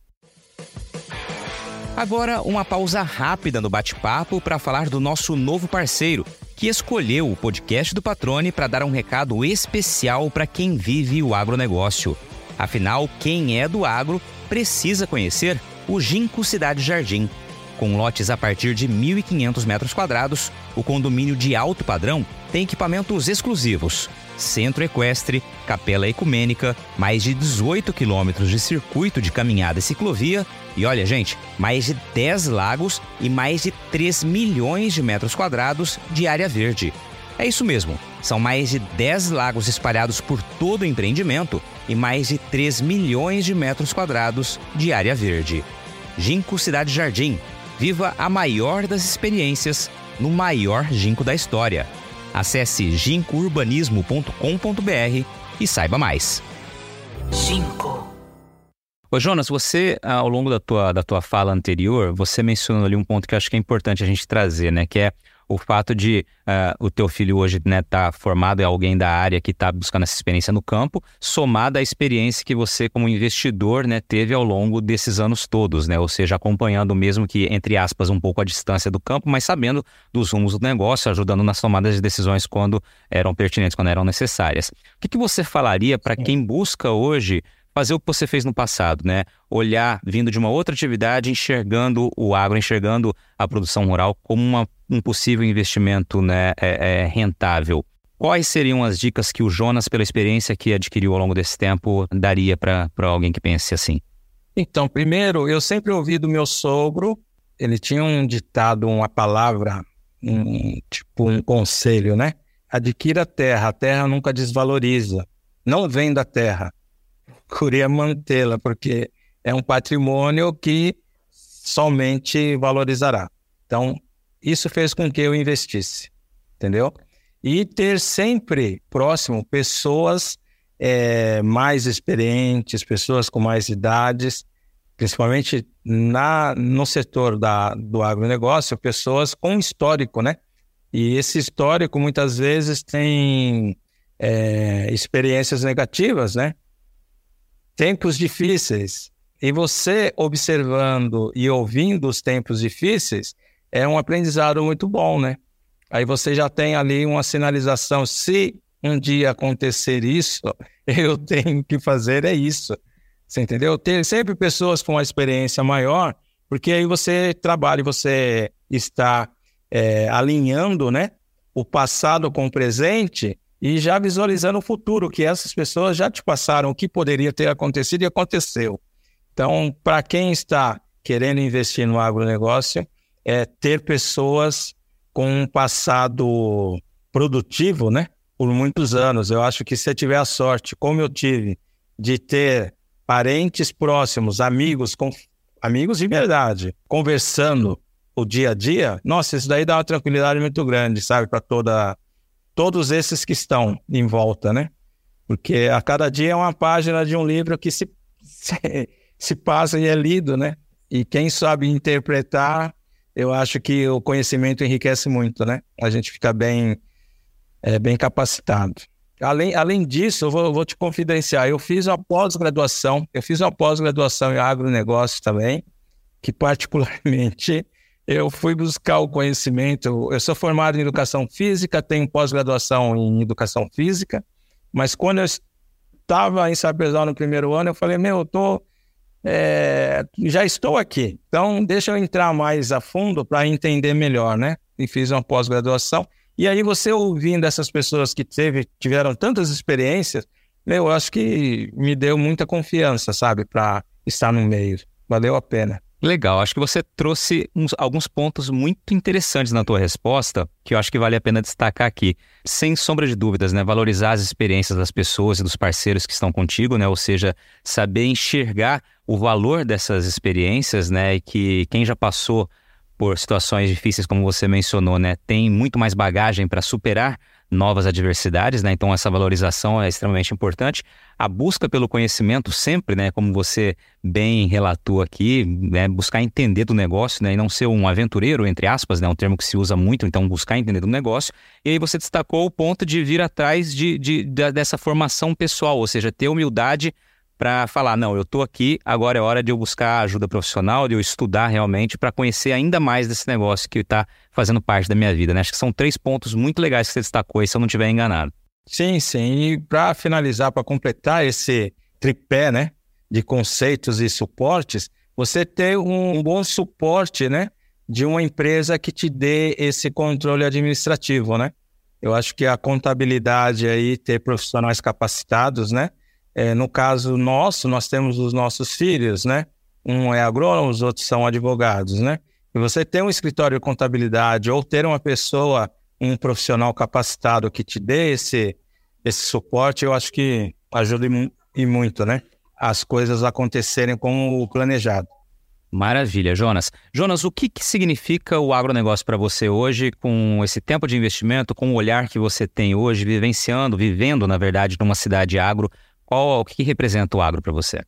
Agora, uma pausa rápida no bate-papo para falar do nosso novo parceiro, que escolheu o podcast do Patrone para dar um recado especial para quem vive o agronegócio. Afinal, quem é do agro precisa conhecer o Ginkgo Cidade Jardim. Com lotes a partir de 1.500 metros quadrados, o condomínio de alto padrão tem equipamentos exclusivos, centro equestre, capela ecumênica, mais de 18 quilômetros de circuito de caminhada e ciclovia e, olha, gente, mais de 10 lagos e mais de 3 milhões de metros quadrados de área verde. É isso mesmo, são mais de 10 lagos espalhados por todo o empreendimento e mais de 3 milhões de metros quadrados de área verde. Ginkgo Cidade Jardim. Viva a maior das experiências no maior ginkgo da história. Acesse ginkgourbanismo.com.br e saiba mais. Ginkgo. Ô, Jonas, você, ao longo da tua fala anterior, você mencionou ali um ponto que eu acho que é importante a gente trazer, né? Que é o fato de o teu filho hoje, né, tá formado, é alguém da área que está buscando essa experiência no campo, somada à experiência que você, como investidor, né, teve ao longo desses anos todos, né? Ou seja, acompanhando mesmo que, entre aspas, um pouco a distância do campo, mas sabendo dos rumos do negócio, ajudando nas tomadas de decisões quando eram pertinentes, quando eram necessárias. O que você falaria para quem busca hoje fazer o que você fez no passado, né? Olhar, vindo de uma outra atividade, enxergando o agro, enxergando a produção rural como um possível investimento, né, rentável. Quais seriam as dicas que o Jonas, pela experiência que adquiriu ao longo desse tempo, daria para alguém que pense assim? Então, primeiro, eu sempre ouvi do meu sogro, ele tinha um ditado, uma palavra, um conselho, né? Adquira a terra nunca desvaloriza. Não venda a terra. Procure mantê-la, porque é um patrimônio que somente valorizará. Então, isso fez com que eu investisse, entendeu? E ter sempre próximo pessoas mais experientes, pessoas com mais idades, principalmente no setor do agronegócio, pessoas com histórico, né? E esse histórico muitas vezes tem experiências negativas, né? Tempos difíceis. E você observando e ouvindo os tempos difíceis é um aprendizado muito bom, né? Aí você já tem ali uma sinalização. Se um dia acontecer isso, eu tenho que fazer isso. Você entendeu? Ter sempre pessoas com uma experiência maior, porque aí você trabalha e você está alinhando, né, o passado com o presente e já visualizando o futuro, que essas pessoas já te passaram, o que poderia ter acontecido e aconteceu. Então, para quem está querendo investir no agronegócio, ter pessoas com um passado produtivo, né, por muitos anos. Eu acho que se você tiver a sorte, como eu tive, de ter parentes próximos, amigos de verdade, conversando o dia a dia, nossa, isso daí dá uma tranquilidade muito grande, sabe, para todos esses que estão em volta, né? Porque a cada dia é uma página de um livro que se passa e é lido, né? E quem sabe interpretar, eu acho que o conhecimento enriquece muito, né? A gente fica bem capacitado. Além disso, eu vou te confidenciar, eu fiz uma pós-graduação em agronegócio também, que particularmente eu fui buscar o conhecimento. Eu sou formado em educação física, tenho pós-graduação em educação física, mas quando eu estava em Sapezal no primeiro ano, eu falei, já estou aqui, então deixa eu entrar mais a fundo para entender melhor, né? E fiz uma pós-graduação. E aí você ouvindo essas pessoas que tiveram tantas experiências, eu acho que me deu muita confiança, sabe, para estar no meio. Valeu a pena. Legal, acho que você trouxe alguns pontos muito interessantes na tua resposta, que eu acho que vale a pena destacar aqui. Sem sombra de dúvidas, né? Valorizar as experiências das pessoas e dos parceiros que estão contigo, né? Ou seja, saber enxergar o valor dessas experiências, né? E que quem já passou por situações difíceis, como você mencionou, né, tem muito mais bagagem para superar novas adversidades, né? Então essa valorização é extremamente importante. A busca pelo conhecimento sempre, né, como você bem relatou aqui, né, buscar entender do negócio, né, e não ser um aventureiro, entre aspas, né, um termo que se usa muito, então buscar entender do negócio. E aí você destacou o ponto de vir atrás dessa formação pessoal, ou seja, ter humildade para falar, não, eu estou aqui, agora é hora de eu buscar ajuda profissional, de eu estudar realmente para conhecer ainda mais desse negócio que está fazendo parte da minha vida, né? Acho que são 3 pontos muito legais que você destacou aí, se eu não estiver enganado. Sim. E para finalizar, para completar esse tripé, né, de conceitos e suportes, você ter um bom suporte, né, de uma empresa que te dê esse controle administrativo, né? Eu acho que a contabilidade aí, ter profissionais capacitados, né? No caso nosso, nós temos os nossos filhos, né? Um é agrônomo, os outros são advogados, né? E você ter um escritório de contabilidade ou ter uma pessoa, um profissional capacitado que te dê esse suporte, eu acho que ajuda e muito, né? As coisas acontecerem como planejado. Maravilha, Jonas. Jonas, o que significa o agronegócio para você hoje, com esse tempo de investimento, com o olhar que você tem hoje, vivendo, na verdade, numa cidade agro? O que representa o agro para você?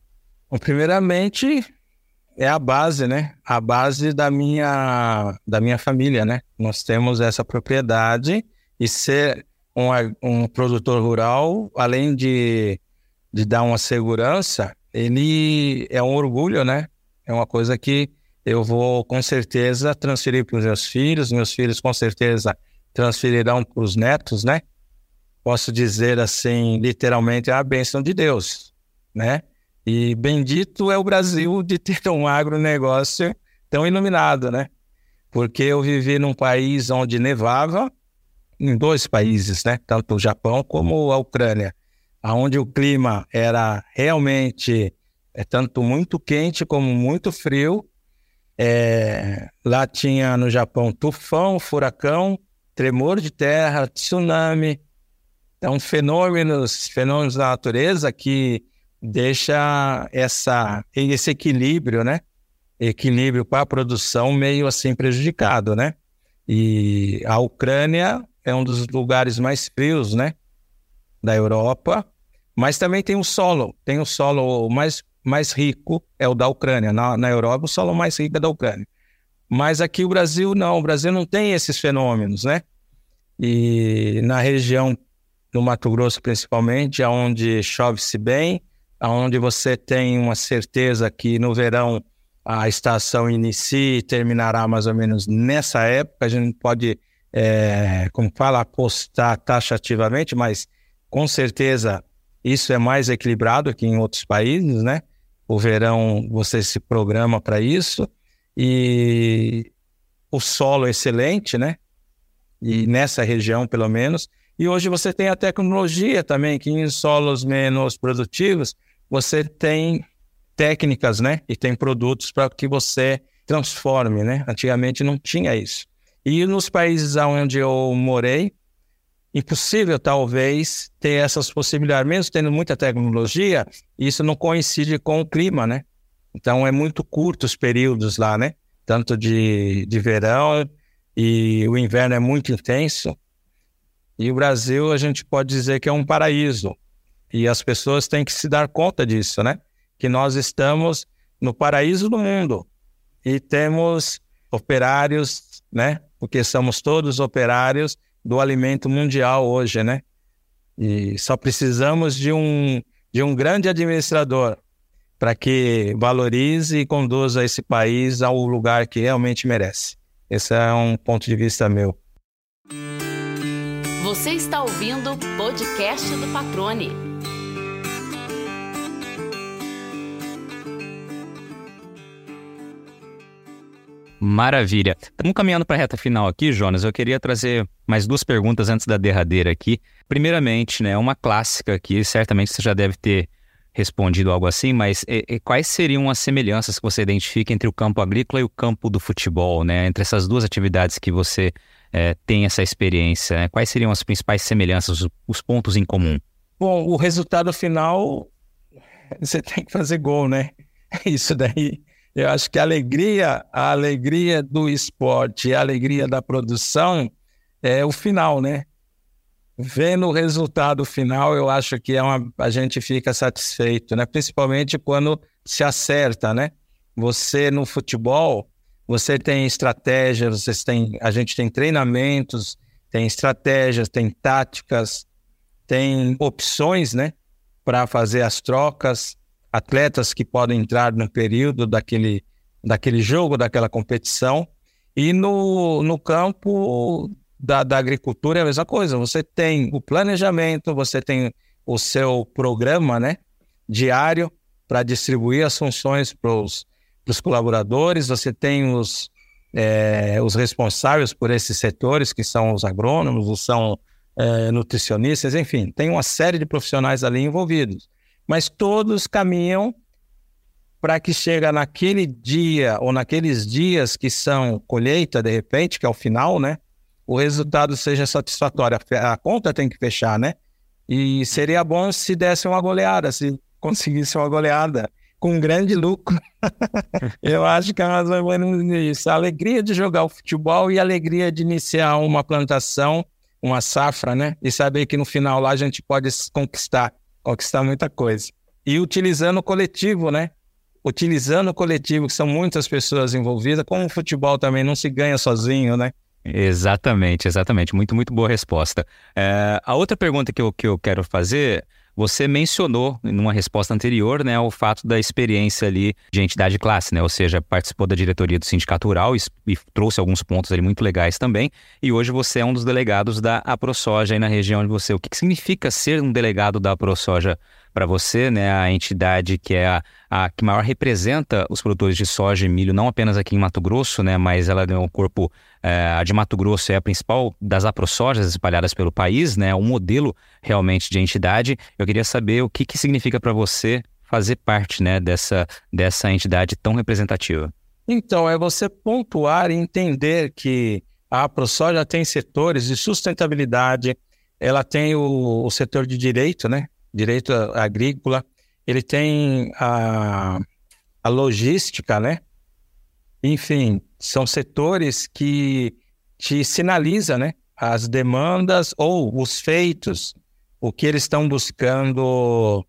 Bom, primeiramente, é a base, né? A base da minha família, né? Nós temos essa propriedade e ser um produtor rural, além de dar uma segurança, ele é um orgulho, né? É uma coisa que eu vou, com certeza, transferir para os meus filhos, com certeza, transferirão para os netos, né? Posso dizer assim, literalmente, é a bênção de Deus, né? E bendito é o Brasil de ter um agronegócio tão iluminado, né? Porque eu vivi num país onde nevava, em 2 países, né? Tanto o Japão como a Ucrânia, onde o clima era realmente tanto muito quente como muito frio. Lá tinha no Japão tufão, furacão, tremor de terra, tsunami. Então, fenômenos da natureza que deixa esse equilíbrio, né? Equilíbrio para a produção meio assim prejudicado, né? E a Ucrânia é um dos lugares mais frios, né? Da Europa, mas também tem o solo mais rico, é o da Ucrânia. Na Europa, o solo mais rico é da Ucrânia. Mas aqui o Brasil não tem esses fenômenos, né? E na região do Mato Grosso, principalmente, onde chove-se bem, onde você tem uma certeza que no verão a estação inicia e terminará mais ou menos nessa época. A gente pode, apostar taxativamente, mas com certeza isso é mais equilibrado que em outros países, né? O verão você se programa para isso e o solo é excelente, né? E nessa região, pelo menos. E hoje você tem a tecnologia também, que em solos menos produtivos, você tem técnicas, né? E tem produtos para que você transforme, né? Antigamente não tinha isso. E nos países onde eu morei, impossível talvez ter essas possibilidades, mesmo tendo muita tecnologia, isso não coincide com o clima, né? Então é muito curto os períodos lá, né? Tanto de verão, e o inverno é muito intenso. E o Brasil, a gente pode dizer que é um paraíso. E as pessoas têm que se dar conta disso, né? Que nós estamos no paraíso do mundo. E temos operários, né? Porque somos todos operários do alimento mundial hoje, né? E só precisamos de um grande administrador para que valorize e conduza esse país ao lugar que realmente merece. Esse é um ponto de vista meu. Você está ouvindo o podcast do Patrone. Maravilha. Estamos caminhando para a reta final aqui, Jonas. Eu queria trazer mais 2 perguntas antes da derradeira aqui. Primeiramente, né, uma clássica aqui, certamente você já deve ter respondido algo assim, mas quais seriam as semelhanças que você identifica entre o campo agrícola e o campo do futebol, né? Entre essas 2 atividades que você tem essa experiência, né? Quais seriam as principais semelhanças, os pontos em comum? Bom, o resultado final, você tem que fazer gol, né? Isso daí. Eu acho que a alegria do esporte, a alegria da produção é o final, né? Vendo o resultado final, eu acho que a gente fica satisfeito, né? Principalmente quando se acerta, né? Você no futebol, você tem estratégias, a gente tem treinamentos, tem estratégias, tem táticas, tem opções, né? Para fazer as trocas, atletas que podem entrar no período daquele jogo, daquela competição. E no campo da agricultura é a mesma coisa. Você tem o planejamento, você tem o seu programa, né, diário para distribuir as funções para os colaboradores, você tem os responsáveis por esses setores, que são os agrônomos, são nutricionistas, enfim, tem uma série de profissionais ali envolvidos. Mas todos caminham para que chega naquele dia ou naqueles dias que são colheita, de repente, que é o final, né? O resultado seja satisfatório. A conta tem que fechar, né? E seria bom se desse uma goleada, se conseguisse uma goleada com um grande lucro. Eu acho que é mais ou menos isso. A alegria de jogar o futebol e a alegria de iniciar uma plantação, uma safra, né? E saber que no final lá a gente pode conquistar muita coisa. E utilizando o coletivo, né? utilizando o coletivo, que são muitas pessoas envolvidas, como o futebol também não se ganha sozinho, né? Exatamente. Muito, muito boa resposta. A outra pergunta que eu quero fazer, você mencionou numa resposta anterior, né, o fato da experiência ali de entidade de classe, né? Ou seja, participou da diretoria do Sindicato Rural e trouxe alguns pontos ali muito legais também. E hoje você é um dos delegados da AproSoja aí na região de você. O que significa ser um delegado da AproSoja para você, né? A entidade que é a que maior representa os produtores de soja e milho, não apenas aqui em Mato Grosso, né? Mas ela é um corpo, a de Mato Grosso é a principal das AproSojas espalhadas pelo país, né? Um modelo realmente de entidade. Eu queria saber o que significa para você fazer parte, né, dessa entidade tão representativa. Então, é você pontuar e entender que a AproSoja tem setores de sustentabilidade, ela tem o setor de direito, né? Direito agrícola, ele tem a logística, né? Enfim, são setores que te sinalizam, né, as demandas ou os feitos, o que eles estão buscando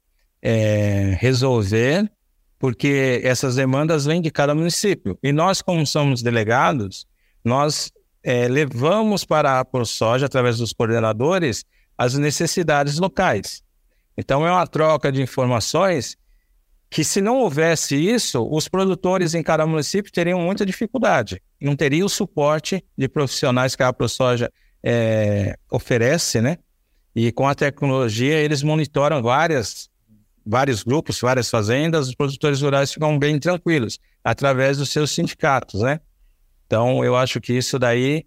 resolver, porque essas demandas vêm de cada município. E nós, como somos delegados, nós levamos para a AproSoja, através dos coordenadores, as necessidades locais. Então, é uma troca de informações que, se não houvesse isso, os produtores em cada município teriam muita dificuldade. Não teria o suporte de profissionais que a AproSoja oferece, né? E com a tecnologia, eles monitoram vários grupos, várias fazendas, os produtores rurais ficam bem tranquilos, através dos seus sindicatos, né? Então, eu acho que isso daí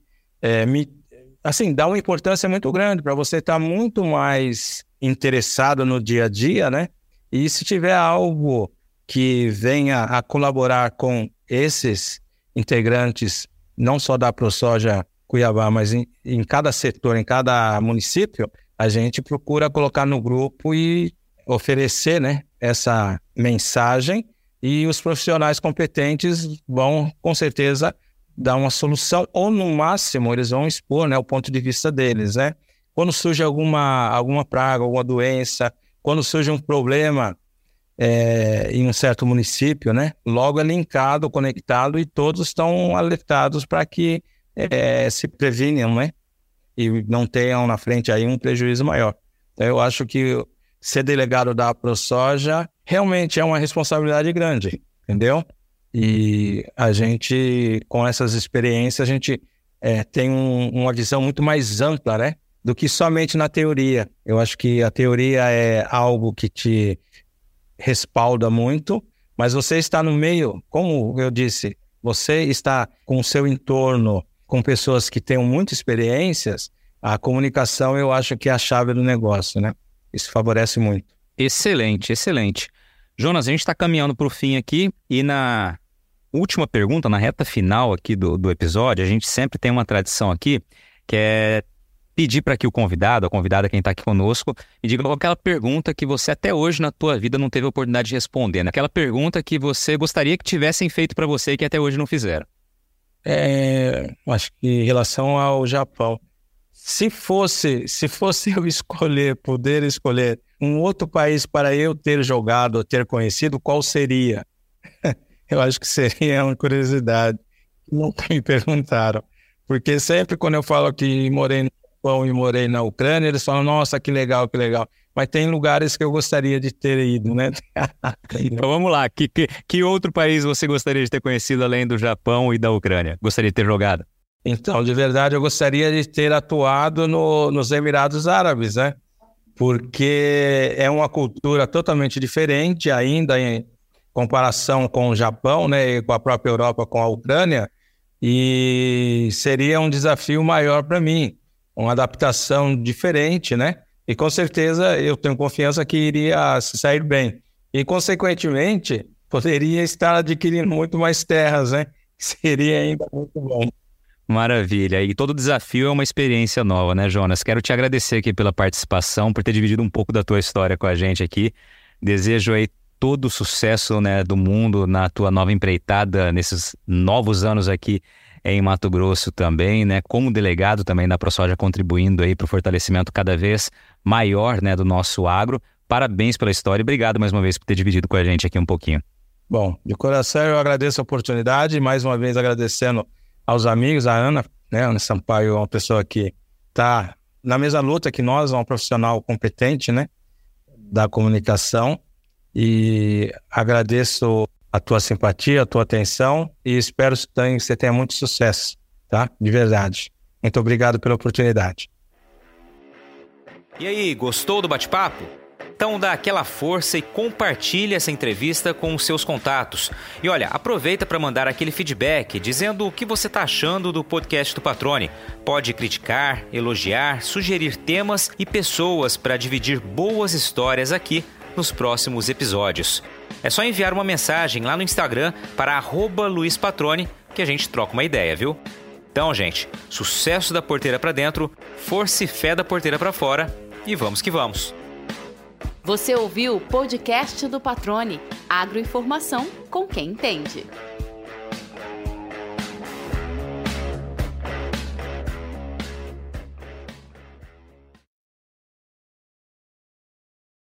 dá uma importância muito grande para você estar muito mais interessado no dia a dia, né? E se tiver algo que venha a colaborar com esses integrantes, não só da AproSoja Cuiabá, mas em cada setor, em cada município, a gente procura colocar no grupo e oferecer, né, essa mensagem, e os profissionais competentes vão, com certeza, dar uma solução, ou no máximo eles vão expor, né, o ponto de vista deles, né? Quando surge alguma praga, alguma doença, quando surge um problema em um certo município, né, logo é linkado, conectado, e todos estão alertados para que se previnam, né, e não tenham na frente aí um prejuízo maior. Então, eu acho que ser delegado da AproSoja realmente é uma responsabilidade grande, entendeu? E a gente, com essas experiências, a gente tem uma visão muito mais ampla, né, do que somente na teoria. Eu acho que a teoria é algo que te respalda muito, mas você está no meio, como eu disse, você está com o seu entorno, com pessoas que tenham muitas experiências, a comunicação eu acho que é a chave do negócio, né? Isso favorece muito. Excelente. Jonas, a gente está caminhando para o fim aqui, e na última pergunta, na reta final aqui do episódio, a gente sempre tem uma tradição aqui, que é pedir para que o convidado, a convidada, quem está aqui conosco, e diga aquela pergunta que você até hoje na tua vida não teve a oportunidade de responder, né? Aquela pergunta que você gostaria que tivessem feito para você e que até hoje não fizeram. Acho que em relação ao Japão, se fosse eu poder escolher um outro país para eu ter jogado ou ter conhecido, qual seria? Eu acho que seria uma curiosidade. Nunca me perguntaram. Porque sempre quando eu falo que morei no Japão e morei na Ucrânia, eles falam, nossa, que legal. Mas tem lugares que eu gostaria de ter ido, né? Então vamos lá, que outro país você gostaria de ter conhecido além do Japão e da Ucrânia? Gostaria de ter jogado? Então, de verdade, eu gostaria de ter atuado nos Emirados Árabes, né? Porque é uma cultura totalmente diferente ainda em comparação com o Japão, né? E com a própria Europa, com a Ucrânia. E seria um desafio maior para mim, uma adaptação diferente, né? E com certeza eu tenho confiança que iria se sair bem. E, consequentemente, poderia estar adquirindo muito mais terras, né? Seria ainda muito bom. Maravilha. E todo desafio é uma experiência nova, né, Jonas? Quero te agradecer aqui pela participação, por ter dividido um pouco da tua história com a gente aqui. Desejo aí todo o sucesso, né, do mundo na tua nova empreitada, nesses novos anos aqui em Mato Grosso também, né? Como delegado também da AproSoja, contribuindo aí para o fortalecimento cada vez maior, né, do nosso agro. Parabéns pela história e obrigado mais uma vez por ter dividido com a gente aqui um pouquinho. Bom, de coração eu agradeço a oportunidade, mais uma vez agradecendo aos amigos, a Ana, né? Ana Sampaio é uma pessoa que está na mesma luta que nós, é uma profissional competente, né? Da comunicação, e agradeço a tua simpatia, a tua atenção e espero que você tenha muito sucesso, tá? De verdade. Muito obrigado pela oportunidade. E aí, gostou do bate-papo? Então dá aquela força e compartilha essa entrevista com os seus contatos. E olha, aproveita para mandar aquele feedback dizendo o que você está achando do podcast do Patrone. Pode criticar, elogiar, sugerir temas e pessoas para dividir boas histórias aqui nos próximos episódios. É só enviar uma mensagem lá no Instagram para @LuizPatrone que a gente troca uma ideia, viu? Então, gente, sucesso da porteira para dentro, força e fé da porteira para fora e vamos que vamos. Você ouviu o podcast do Patrone, agroinformação com quem entende.